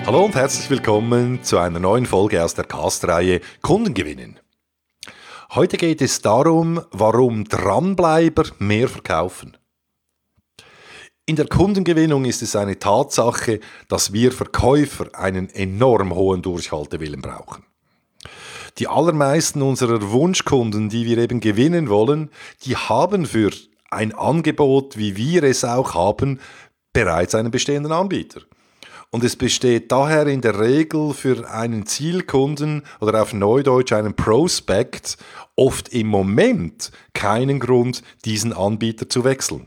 Hallo und herzlich willkommen zu einer neuen Folge aus der Cast-Reihe Kunden gewinnen. Heute geht es darum, warum Dranbleiber mehr verkaufen. In der Kundengewinnung ist es eine Tatsache, dass wir Verkäufer einen enorm hohen Durchhaltewillen brauchen. Die allermeisten unserer Wunschkunden, die wir eben gewinnen wollen, die haben für ein Angebot, wie wir es auch haben, bereits einen bestehenden Anbieter. Und es besteht daher in der Regel für einen Zielkunden oder auf Neudeutsch einen Prospect oft im Moment keinen Grund, diesen Anbieter zu wechseln.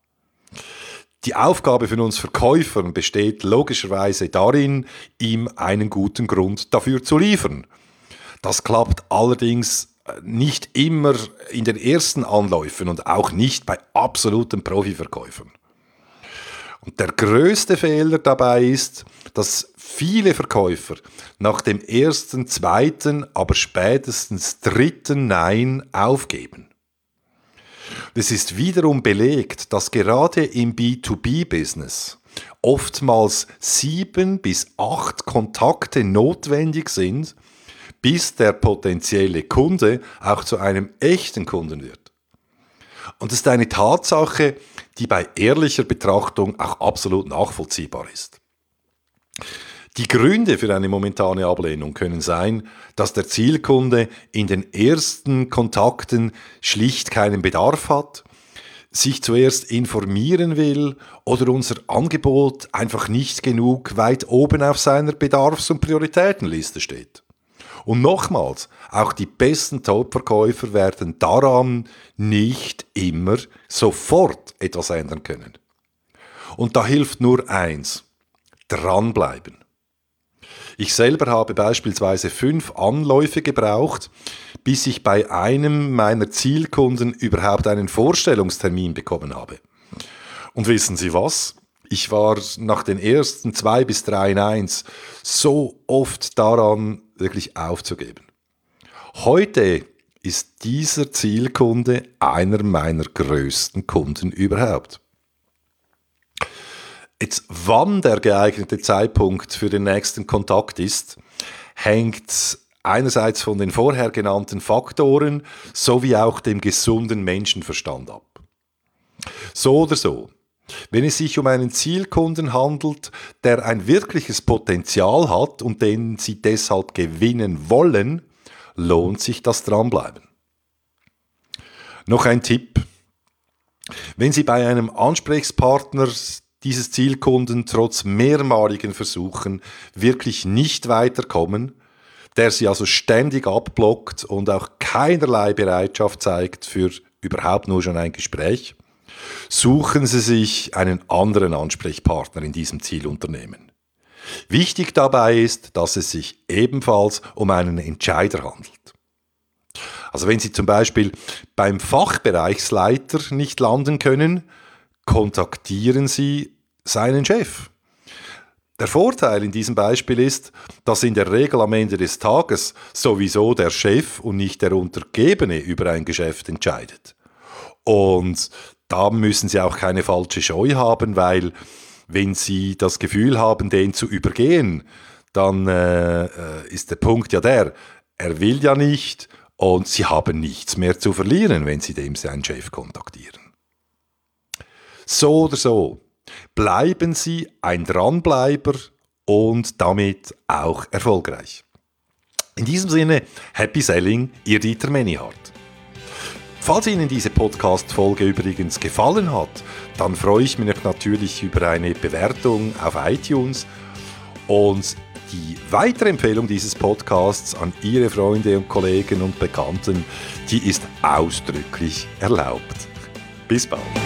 Die Aufgabe für uns Verkäufern besteht logischerweise darin, ihm einen guten Grund dafür zu liefern. Das klappt allerdings nicht immer in den ersten Anläufen und auch nicht bei absoluten Profiverkäufern. Und der größte Fehler dabei ist, dass viele Verkäufer nach dem ersten, zweiten, aber spätestens dritten Nein aufgeben. Es ist wiederum belegt, dass gerade im B2B-Business oftmals 7 bis 8 Kontakte notwendig sind, bis der potenzielle Kunde auch zu einem echten Kunden wird. Und das ist eine Tatsache, die bei ehrlicher Betrachtung auch absolut nachvollziehbar ist. Die Gründe für eine momentane Ablehnung können sein, dass der Zielkunde in den ersten Kontakten schlicht keinen Bedarf hat, sich zuerst informieren will oder unser Angebot einfach nicht genug weit oben auf seiner Bedarfs- und Prioritätenliste steht. Und nochmals, auch die besten Top-Verkäufer werden daran nicht immer sofort etwas ändern können. Und da hilft nur eins: dranbleiben. Ich selber habe beispielsweise 5 Anläufe gebraucht, bis ich bei einem meiner Zielkunden überhaupt einen Vorstellungstermin bekommen habe. Und wissen Sie was? Ich war nach den ersten 2 bis 3 Neins so oft daran, wirklich aufzugeben. Heute ist dieser Zielkunde einer meiner größten Kunden überhaupt. Jetzt, wann der geeignete Zeitpunkt für den nächsten Kontakt ist, hängt einerseits von den vorher genannten Faktoren sowie auch dem gesunden Menschenverstand ab. So oder so. Wenn es sich um einen Zielkunden handelt, der ein wirkliches Potenzial hat und den Sie deshalb gewinnen wollen, lohnt sich das Dranbleiben. Noch ein Tipp. Wenn Sie bei einem Ansprechpartner dieses Zielkunden trotz mehrmaligen Versuchen wirklich nicht weiterkommen, der Sie also ständig abblockt und auch keinerlei Bereitschaft zeigt für überhaupt nur schon ein Gespräch, suchen Sie sich einen anderen Ansprechpartner in diesem Zielunternehmen. Wichtig dabei ist, dass es sich ebenfalls um einen Entscheider handelt. Also wenn Sie zum Beispiel beim Fachbereichsleiter nicht landen können, kontaktieren Sie seinen Chef. Der Vorteil in diesem Beispiel ist, dass in der Regel am Ende des Tages sowieso der Chef und nicht der Untergebene über ein Geschäft entscheidet. Und da müssen Sie auch keine falsche Scheu haben, weil wenn Sie das Gefühl haben, den zu übergehen, dann ist der Punkt ja der, er will ja nicht und Sie haben nichts mehr zu verlieren, wenn Sie dem seinen Chef kontaktieren. So oder so, bleiben Sie ein Dranbleiber und damit auch erfolgreich. In diesem Sinne, Happy Selling, Ihr Dieter Menihardt. Falls Ihnen diese Podcast-Folge übrigens gefallen hat, dann freue ich mich natürlich über eine Bewertung auf iTunes und die weitere Empfehlung dieses Podcasts an Ihre Freunde und Kollegen und Bekannten, die ist ausdrücklich erlaubt. Bis bald.